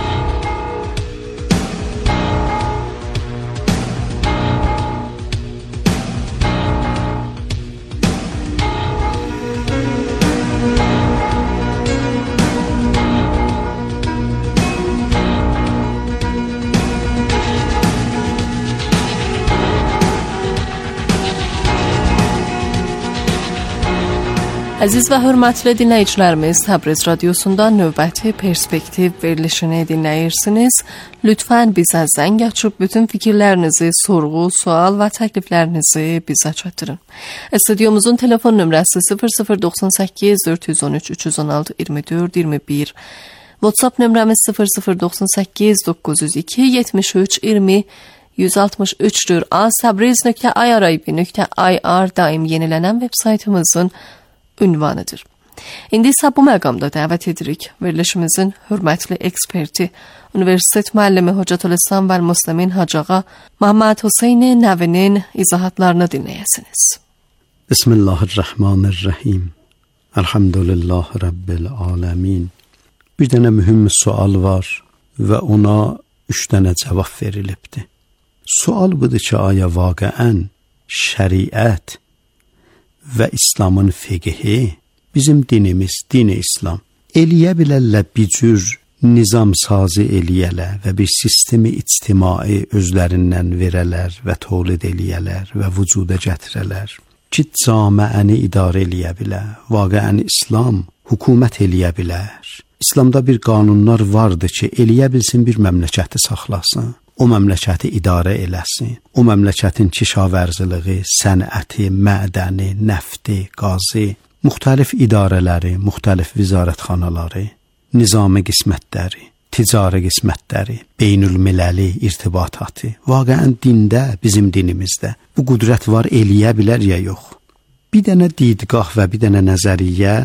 Əziz və hörmətli dinləyicilərimiz, Təbriz radiosundan növbəti perspektiv verilişini dinləyirsiniz. Lütfən bizə zəng açıb bütün fikirlərinizi, sorğu, sual və təkliflərinizi bizə çatdırın. Stüdyomuzun telefon nömrəsi 0098 413 316 24 21. WhatsApp nömrəmiz 0098 902 73 20 163'dür. asabriz.irib.ir daim yenilenen web saytımızın ünvanıdır. İndi isə bu məqamda dəvət edirik verilişimizin hörmətli eksperti, Universitet müəllimi Hocatülislam və Müslimin Hacağa Muhammed Hüseyni Nəvinin izahatlarını dinləyəsiniz. Bismillahirrahmanirrahim. Elhamdülillah Rabbil alemin. Bir dənə mühüm sual var və ona 3 dənə cavab verilibdir. Sual budur ki, aya vaqəən şəriət və İslamın fiqhi, bizim dinimiz, dini İslam, eləyə bilərlər bir cür nizam sazı eləyələr və bir sistemi ictimai özlərindən verələr və tövlid eləyələr və vücuda gətirələr ki, camiəni idarə eləyə bilər. Vaqəən İslam hökumət eləyə bilər. İslamda bir qanunlar vardır ki, eləyə bilsin bir məmləkəti saxlasın. O məmləkəti idarə eləsin. O məmləkətin kişavərziliyi, sənəti, mədəni, nəfti, qazı, müxtəlif idarələri, müxtəlif vizarətxanaları, nizami qismətləri, ticari qismətləri, beynülmiləli irtibatatı. Vaqəən dində, bizim dinimizdə bu qüdrət var, eləyə bilər ya yox. Bir dənə didgah və bir dənə nəzəriyyə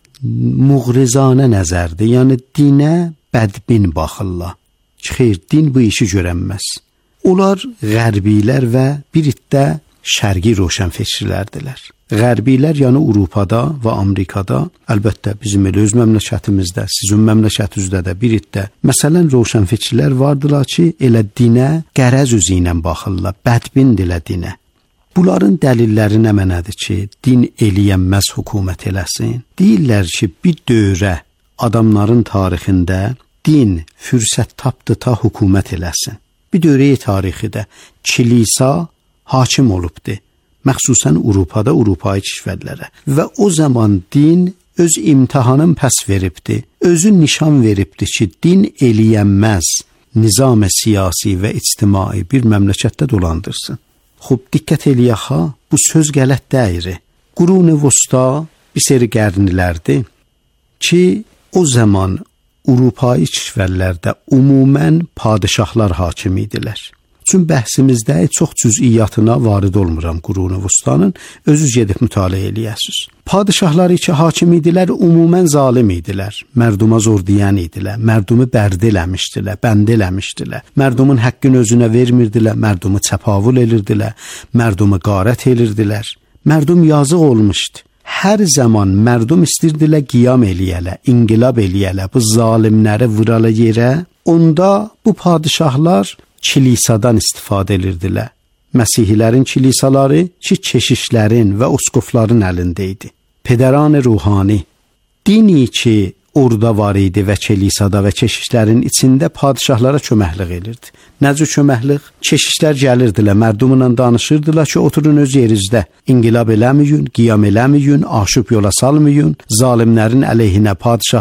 muğrizanə nəzərdir. Yəni dinə bədbin baxırlar. Xeyr, din bu işi görənməz. Onlar qərbilər və bir iddə şərqi roşənfəkirlərdilər. Qərbilər yəni Avropada və Amerikada, əlbəttə bizim öz məmləkətimizdə, sizin məmləkətinizdə də bir iddə məsələn roşənfəkirlər vardılar ki, elə dinə qərəz üzü ilə baxırlar, bədbindirlər dinə. Bunların dəlilləri nə mənədir ki, din eləyənməz hökumət eləsin? Deyirlər ki, bir dövrə adamların tarixində din fürsət tapdı ta hökumət eləsin. Bir dövrəyə tarixidə kilisa hakim olubdu, məxsusən Avropada, Avropai kişvərlərə. Və o zaman din öz imtahanın pəs veribdi, özü nişan veribdi ki, din eləyənməz nizam siyasi və ictimai bir məmləkətdə dolandırsın. Xub, diqqət eləyək ha, bu söz qələt deyir. Qurun-i Vusta bir seri qərnilərdir ki, o zaman Avropai kişvərlərdə umumən padişahlar hakim idilər. Çün bəhsimizdə çox cüz'iyyatına varid olmuram Qurun-i Vustanın, özünüz gedib mütaliə eləyəsiniz. Padişahları ki hakim idilər, umumən zalim idilər, mərduma zor deyən idilər, mərdumu bərd eləmişdilər, bənd eləmişdilər, mərdumun həqqini özünə vermirdilər, mərdumu çəpavul edirdilər, mərdumu qarət edirdilər, mərdum yazıq olmuşdu. Hər zaman mərdum istəyirdilər qiyam eləyələ, inqilab eləyələ, bu zalimləri vuralı yerə, onda bu padişahlar kilisadan istifadə edirdilər. Məsihilərin kilisaları ki, keşişlərin və uskufların əlində idi. Pederan-ı ruhani, dini ki, orada var idi və kilisada və keşişlərin içində padişahlara köməklik edirdi. Necə köməklik? Keşişlər gəlirdilər, mərdumla danışırdılar ki, oturun öz yerinizdə, inqilab eləməyin, qiyam eləməyin, aşıb yola salmayın, zalimlərin əleyhinə padişah